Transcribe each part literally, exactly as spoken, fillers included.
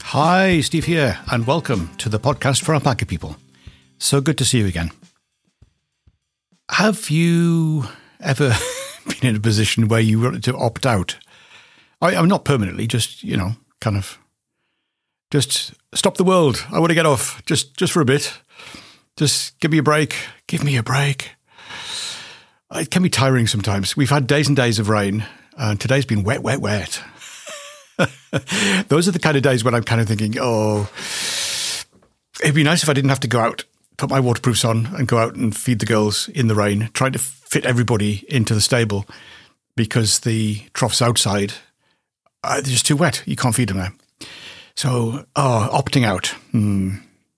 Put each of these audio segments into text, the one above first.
Hi, Steve here, and welcome to the podcast for Alpaca People. So good to see you again. Have you ever been in a position where you wanted to opt out? I, I'm not permanently, just, you know, kind of, just stop the world. I want to get off, just, just for a bit. Just give me a break. Give me a break. It can be tiring sometimes. We've had days and days of rain, and today's been wet, wet, wet. Those are the kind of days when I'm kind of thinking, oh, it'd be nice if I didn't have to go out, put my waterproofs on and go out and feed the girls in the rain, trying to fit everybody into the stable because the troughs outside are just too wet. You can't feed them now. So, oh, opting out. Hmm.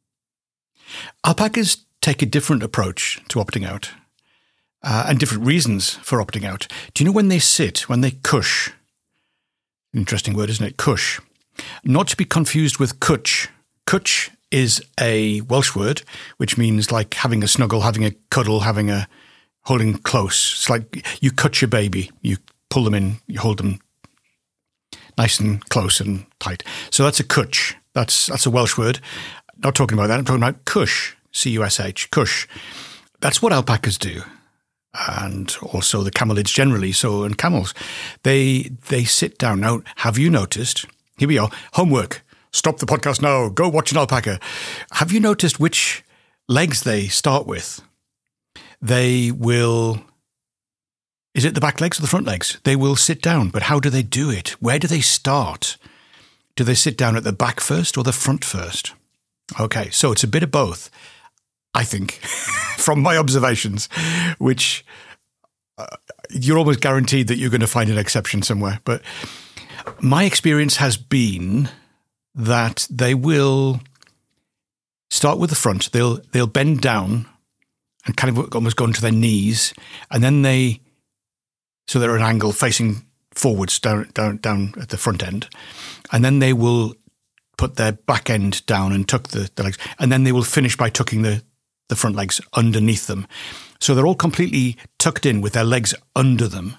Alpacas take a different approach to opting out uh, and different reasons for opting out. Do you know when they sit, when they cush? Interesting word, isn't it? Cush. Not to be confused with cutch. Cutch is a Welsh word, which means like having a snuggle, having a cuddle, having a holding close. It's like you cut your baby. You pull them in, you hold them nice and close and tight. So that's a cutch. That's that's a Welsh word. Not talking about that. I'm talking about cush, C U S H, cush. That's what alpacas do. And also the camelids generally, so and camels, they they sit down. Now, have you noticed, here we are, homework, stop the podcast now, go watch an alpaca. Have you noticed which legs they start with? They will, is it the back legs or the front legs? They will sit down, but how do they do it? Where do they start? Do they sit down at the back first or the front first? Okay, so it's a bit of both. I think, from my observations, which uh, you're almost guaranteed that you're going to find an exception somewhere. But my experience has been that they will start with the front. They'll they'll bend down and kind of almost go into their knees, and then they so they're at an angle facing forwards down down down at the front end, and then they will put their back end down and tuck the, the legs, and then they will finish by tucking the the front legs underneath them. So they're all completely tucked in with their legs under them.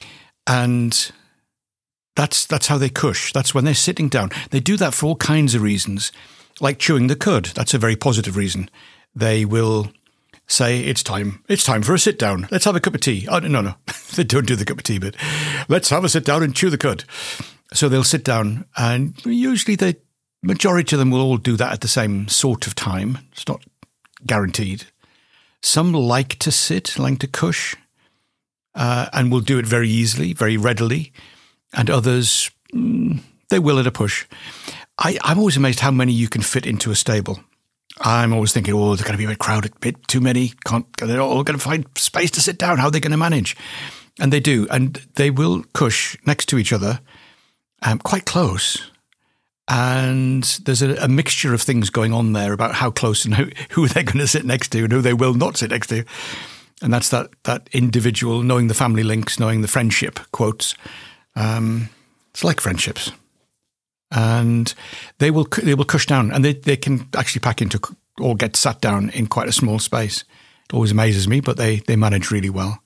And that's that's how they cush. That's when they're sitting down. They do that for all kinds of reasons, like chewing the cud. That's a very positive reason. They will say, it's time. It's time for a sit down. Let's have a cup of tea. Oh, no, no. They don't do the cup of tea, but let's have a sit down and chew the cud. So they'll sit down, and usually the majority of them will all do that at the same sort of time. It's not guaranteed. Some like to sit, like to cush, uh, and will do it very easily, very readily. And others, mm, they will at a push. I, I'm always amazed how many you can fit into a stable. I'm always thinking, oh, they're going to be a bit crowded, a bit too many. Can't, they're all going to find space to sit down. How are they going to manage? And they do. And they will cush next to each other, um, quite close. And there's a, a mixture of things going on there about how close and who, who they're going to sit next to and who they will not sit next to. And that's that that individual, knowing the family links, knowing the friendship quotes. Um, it's like friendships. And they will they will cush down, and they, they can actually pack into or get sat down in quite a small space. It always amazes me, but they, they manage really well.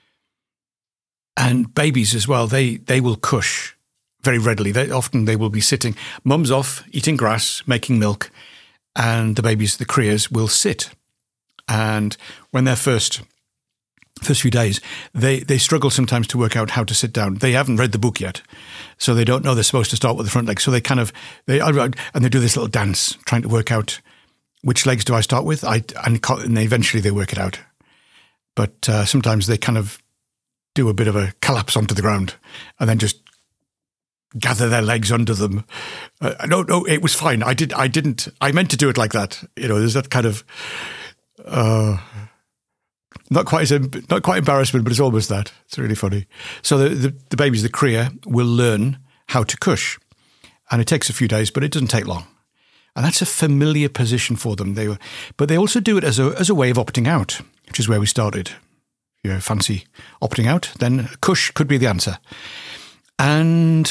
And babies as well, they they will cush very readily. They often they will be sitting, mum's off, eating grass, making milk, and the babies, the crias, will sit. And when they're first, first few days, they, they struggle sometimes to work out how to sit down. They haven't read the book yet, so they don't know they're supposed to start with the front legs. So they kind of, they and they do this little dance, trying to work out which legs do I start with? I And, and they, eventually they work it out. But uh, sometimes they kind of do a bit of a collapse onto the ground and then just gather their legs under them. Uh, no, no, it was fine. I did. I didn't. I meant to do it like that. You know, there's that kind of uh, not quite as not quite embarrassment, but it's almost that. It's really funny. So the the, the babies, the cria, will learn how to cush, and it takes a few days, but it doesn't take long. And that's a familiar position for them. They were, but they also do it as a as a way of opting out, which is where we started. If you fancy opting out, then cush could be the answer. And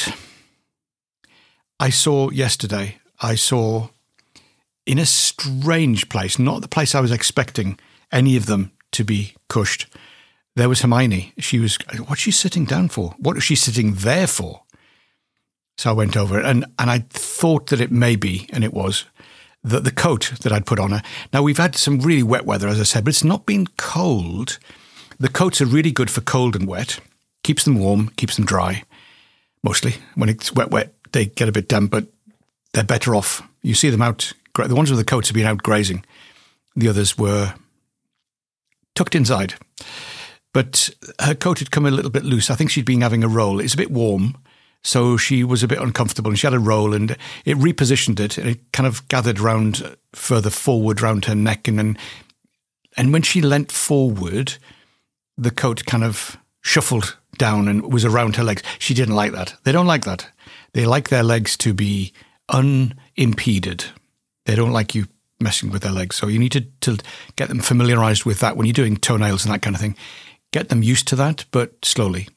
I saw yesterday, I saw in a strange place, not the place I was expecting any of them to be cushed, there was Hermione. She was, what's she sitting down for? What is she sitting there for? So I went over and, and I thought that it may be, and it was, that the coat that I'd put on her. Now, we've had some really wet weather, as I said, but it's not been cold. The coats are really good for cold and wet. Keeps them warm, keeps them dry, mostly. When it's wet, wet, they get a bit damp, but they're better off. You see them out. The ones with the coats have been out grazing. The others were tucked inside. But her coat had come a little bit loose. I think she'd been having a roll. It's a bit warm, so she was a bit uncomfortable, and she had a roll, and it repositioned it, and it kind of gathered round further forward round her neck, and then, and when she leant forward, the coat kind of shuffled down and was around her legs. She didn't like that. They don't like that. They like their legs to be unimpeded. They don't like you messing with their legs. So you need to, to get them familiarized with that when you're doing toenails and that kind of thing. Get them used to that, but slowly.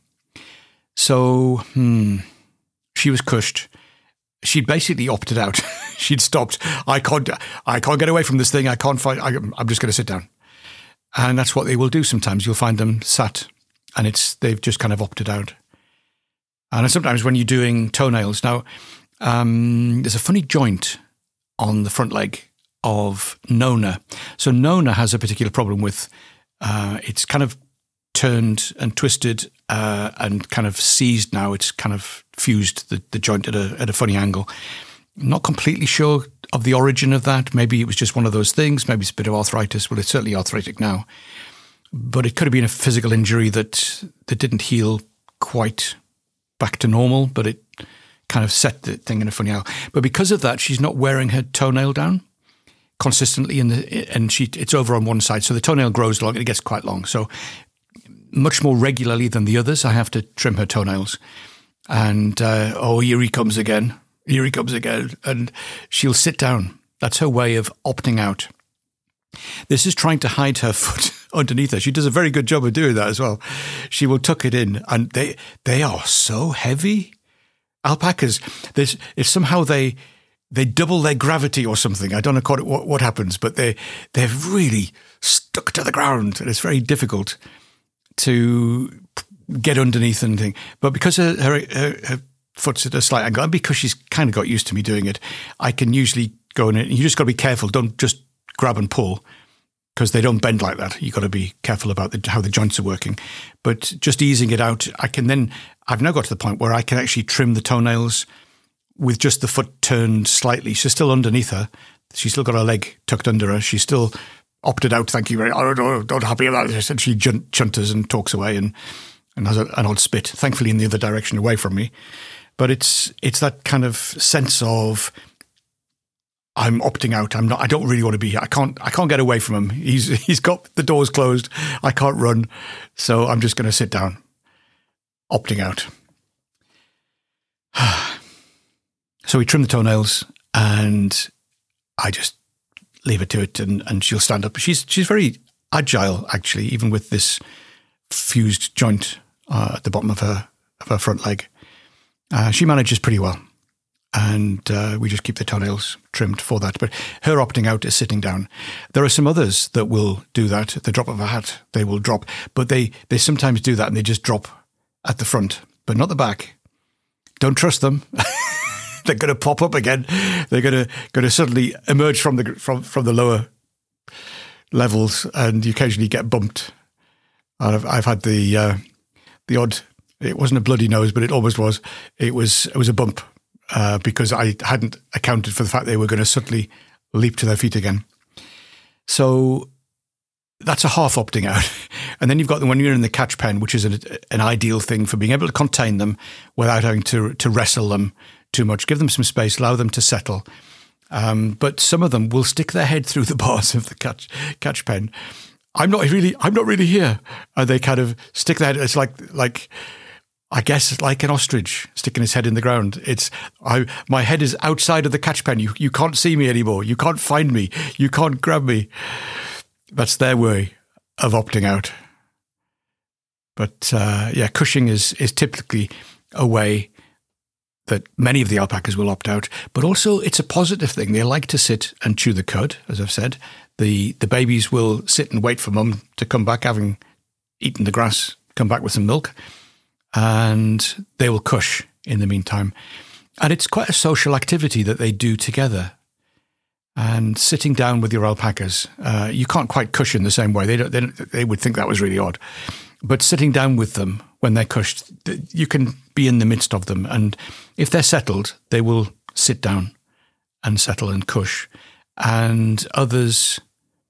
So, hmm, she was cushed. She'd basically opted out. She'd stopped. I can't, I can't get away from this thing. I can't find, I, I'm just going to sit down. And that's what they will do sometimes. You'll find them sat, and it's they've just kind of opted out. And sometimes when you're doing toenails, now, um, there's a funny joint on the front leg of Nona. So Nona has a particular problem with, uh, it's kind of turned and twisted uh, and kind of seized now. It's kind of fused the, the joint at a, at a funny angle. Not completely sure of the origin of that. Maybe it was just one of those things. Maybe it's a bit of arthritis. Well, it's certainly arthritic now. But it could have been a physical injury that, that didn't heal quite back to normal, but it kind of set the thing in a funny angle. But because of that, she's not wearing her toenail down consistently, in the, and she it's over on one side. So the toenail grows long. It gets quite long. So much more regularly than the others, I have to trim her toenails. And, uh, oh, here he comes again. Here he comes again. And she'll sit down. That's her way of opting out. This is trying to hide her foot underneath her. She does a very good job of doing that as well. She will tuck it in, and they they are so heavy. Alpacas, there's, if somehow they they double their gravity or something. I don't know quite what, what happens, but they, they're really stuck to the ground, and it's very difficult to get underneath and thing. But because her, her, her, her foot's at a slight angle, and because she's kind of got used to me doing it, I can usually go in it. You just got to be careful. Don't just grab and pull, because they don't bend like that. You've got to be careful about the, how the joints are working. But just easing it out, I can then, I've now got to the point where I can actually trim the toenails with just the foot turned slightly. She's still underneath her. She's still got her leg tucked under her. She's still opted out, thank you very much. I'm not happy about this. And she chunters and talks away and, and has a, an odd spit, thankfully in the other direction away from me. But it's it's that kind of sense of, I'm opting out. I'm not. I don't really want to be here. I can't. I can't get away from him. He's he's got the doors closed. I can't run, so I'm just going to sit down, opting out. So we trim the toenails, and I just leave it to it, and, and she'll stand up. She's she's very agile, actually, even with this fused joint uh, at the bottom of her of her front leg. Uh, she manages pretty well. And uh, we just keep the toenails trimmed for that. But her opting out is sitting down. There are some others that will do that at the drop of a hat. They will drop. But they, they sometimes do that and they just drop at the front, but not the back. Don't trust them. They're going to pop up again. They're going to going to suddenly emerge from the from, from the lower levels, and you occasionally get bumped. And I've, I've had the uh, the odd, it wasn't a bloody nose, but it almost was. It was it was a bump. Uh, because I hadn't accounted for the fact they were going to suddenly leap to their feet again. So that's a half opting out. And then you've got the when you're in the catch pen, which is an, an ideal thing for being able to contain them without having to to wrestle them too much. Give them some space, allow them to settle. Um, but some of them will stick their head through the bars of the catch catch pen. I'm not really, I'm not really here. And they kind of stick their head. It's like like. I guess like an ostrich sticking his head in the ground. It's I, my head is outside of the catch pen. You you can't see me anymore. You can't find me. You can't grab me. That's their way of opting out. But uh, yeah, cushing is is typically a way that many of the alpacas will opt out. But also, it's a positive thing. They like to sit and chew the cud, as I've said. The the babies will sit and wait for mum to come back, having eaten the grass, come back with some milk. And they will cush in the meantime. And it's quite a social activity that they do together. And sitting down with your alpacas, uh, you can't quite cushion the same way. They don't, they don't, they would think that was really odd. But sitting down with them when they're cushed, you can be in the midst of them. And if they're settled, they will sit down and settle and cush. And others,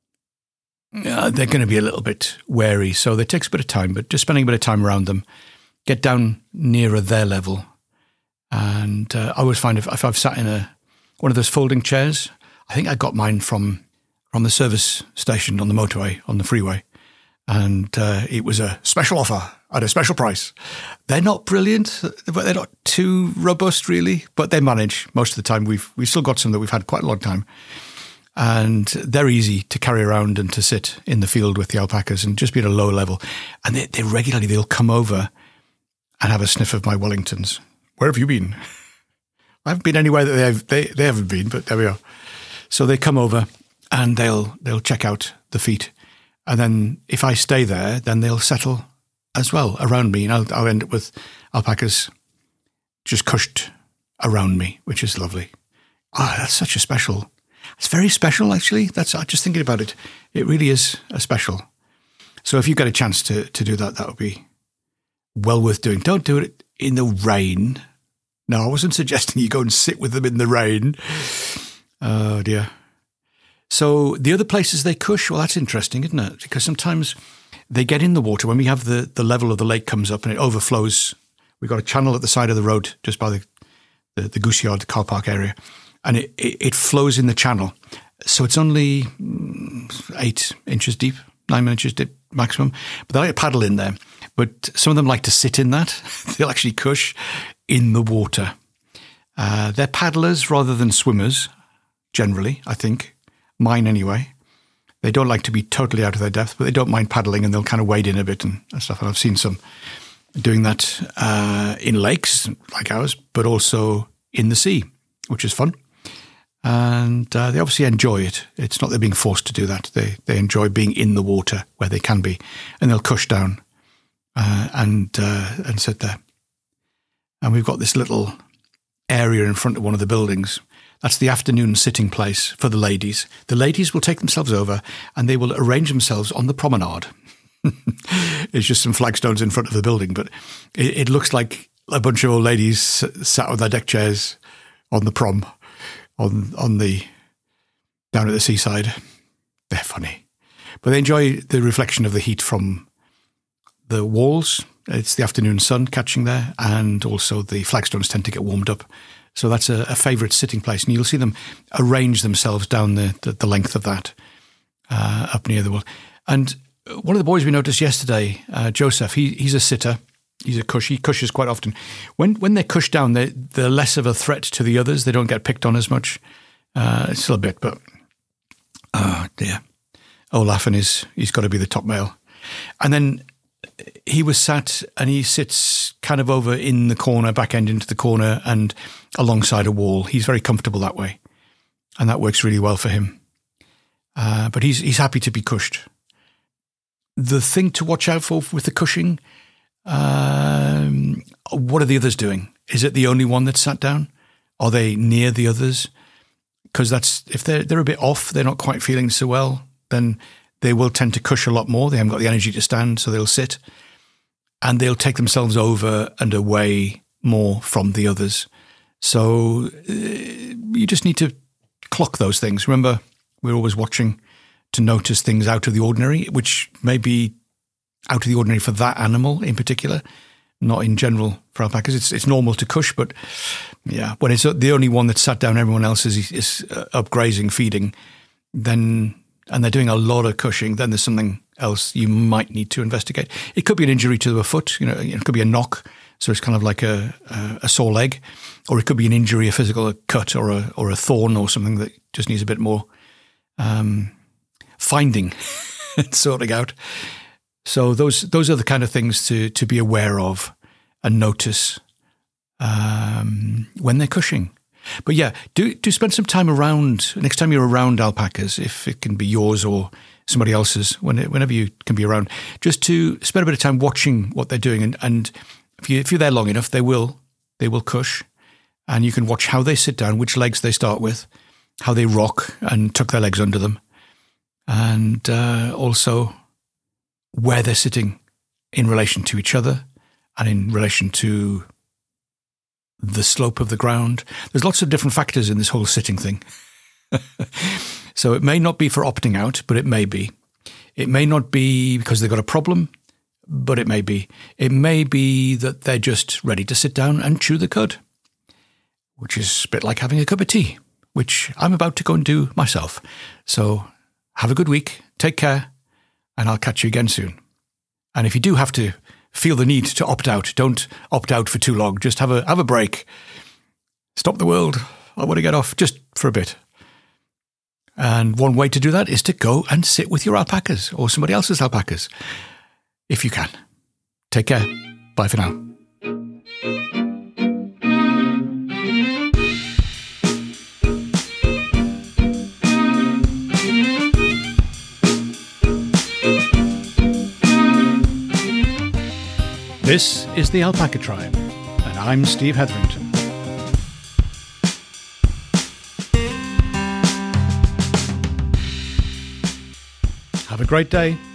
uh, they're going to be a little bit wary. So it takes a bit of time, but just spending a bit of time around them, get down nearer their level. And uh, I always find if, if I've sat in a one of those folding chairs, I think I got mine from from the service station on the motorway, on the freeway. And uh, it was a special offer at a special price. They're not brilliant, but they're not too robust, really. But they manage most of the time. We've we've still got some that we've had quite a long time. And they're easy to carry around and to sit in the field with the alpacas and just be at a low level. And they, they regularly, they'll come over and have a sniff of my Wellingtons. Where have you been? I haven't been anywhere that they have, they, they haven't been, but there we are. So they come over and they'll they'll check out the feet. And then if I stay there, then they'll settle as well around me. And I'll, I'll end up with alpacas just cushed around me, which is lovely. Ah, oh, that's such a special, it's very special actually. That's, I'm just thinking about it. It really is a special. So if you get a chance to, to do that, that would be well worth doing. Don't do it in the rain. No, I wasn't suggesting you go and sit with them in the rain. Oh dear. So the other places they cush, well, that's interesting, isn't it? Because sometimes they get in the water when we have the, the level of the lake comes up and it overflows. We've got a channel at the side of the road just by the, the, the Goose Yard car park area. And it, it, it flows in the channel. So it's only eight inches deep, nine inches deep maximum. But they like to paddle in there. But some of them like to sit in that. They'll actually cush in the water. Uh, they're paddlers rather than swimmers, generally, I think. Mine anyway. They don't like to be totally out of their depth, but they don't mind paddling and they'll kind of wade in a bit and, and stuff. And I've seen some doing that uh, in lakes like ours, but also in the sea, which is fun. And uh, they obviously enjoy it. It's not they're being forced to do that. They they enjoy being in the water where they can be. And they'll cush down uh, and uh, and sit there. And we've got this little area in front of one of the buildings. That's the afternoon sitting place for the ladies. The ladies will take themselves over and they will arrange themselves on the promenade. It's just some flagstones in front of the building, but it, it looks like a bunch of old ladies sat on their deck chairs on the prom, on on the down at the seaside. They're funny. But they enjoy the reflection of the heat from the walls. It's the afternoon sun catching there, and also the flagstones tend to get warmed up. So that's a, a favourite sitting place. And you'll see them arrange themselves down the, the, the length of that, uh, up near the wall. And one of the boys we noticed yesterday, uh, Joseph, he, he's a sitter. He's a cush. He cushes quite often. When when they're cushed down, they're, they're less of a threat to the others. They don't get picked on as much. Uh, still a bit, but oh dear. Olaf and his, he's got to be the top male. And then he was sat and he sits kind of over in the corner, back end into the corner and alongside a wall. He's very comfortable that way. And that works really well for him. Uh, but he's he's happy to be cushed. The thing to watch out for with the cushing, um, what are the others doing? Is it the only one that's sat down? Are they near the others? Because that's if they're, they're a bit off, they're not quite feeling so well, then they will tend to cush a lot more. They haven't got the energy to stand, so they'll sit. And they'll take themselves over and away more from the others. So uh, you just need to clock those things. Remember, we're always watching to notice things out of the ordinary, which may be out of the ordinary for that animal in particular, not in general for alpacas. It's it's normal to cush, but yeah, when it's the only one that's sat down, everyone else is, is up grazing, feeding, then... and they're doing a lot of cushing, then there's something else you might need to investigate. It could be an injury to a foot, you know, it could be a knock, so it's kind of like a, a, a sore leg, or it could be an injury, a physical a cut or a or a thorn or something that just needs a bit more um, finding and sorting out. So those those are the kind of things to to be aware of and notice um, when they're cushing. But yeah, do do spend some time around, next time you're around alpacas, if it can be yours or somebody else's, when, whenever you can be around, just to spend a bit of time watching what they're doing. And, and if, you, if you're there long enough, they will they will cush. and you can watch how they sit down, which legs they start with, how they rock and tuck their legs under them, and uh, also where they're sitting in relation to each other and in relation to the slope of the ground. There's lots of different factors in this whole sitting thing. So it may not be for opting out, but it may be. It may not be because they've got a problem, but it may be. It may be that they're just ready to sit down and chew the cud, which is a bit like having a cup of tea, which I'm about to go and do myself. So have a good week, take care, and I'll catch you again soon. And if you do have to feel the need to opt out, don't opt out for too long. Just have a have a break. Stop the world. I want to get off just for a bit. And one way to do that is to go and sit with your alpacas or somebody else's alpacas, if you can. Take care. Bye for now. This is the Alpaca Tribe, and I'm Steve Hetherington. Have a great day.